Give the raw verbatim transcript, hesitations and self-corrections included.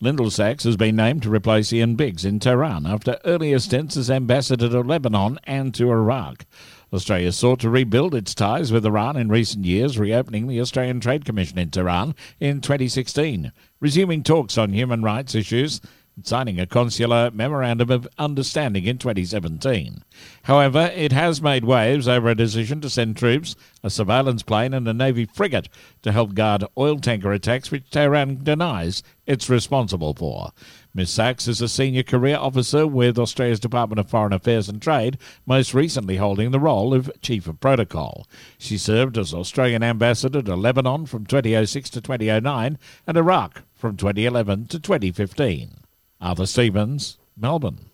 Lyndall Sachs has been named to replace Ian Biggs in Tehran after earlier stints as ambassador to Lebanon and to Iraq. Australia sought to rebuild its ties with Iran in recent years, reopening the Australian Trade Commission in Tehran in twenty sixteen, resuming talks on human rights issues, and signing a consular memorandum of understanding in twenty seventeen. However, it has made waves over a decision to send troops, a surveillance plane and a Navy frigate to help guard oil tanker attacks which Tehran denies it's responsible for. Miss Sachs is a senior career officer with Australia's Department of Foreign Affairs and Trade, most recently holding the role of Chief of Protocol. She served as Australian ambassador to Lebanon from twenty oh six to twenty oh nine and Iraq from twenty eleven to twenty fifteen. Arthur Stevens, Melbourne.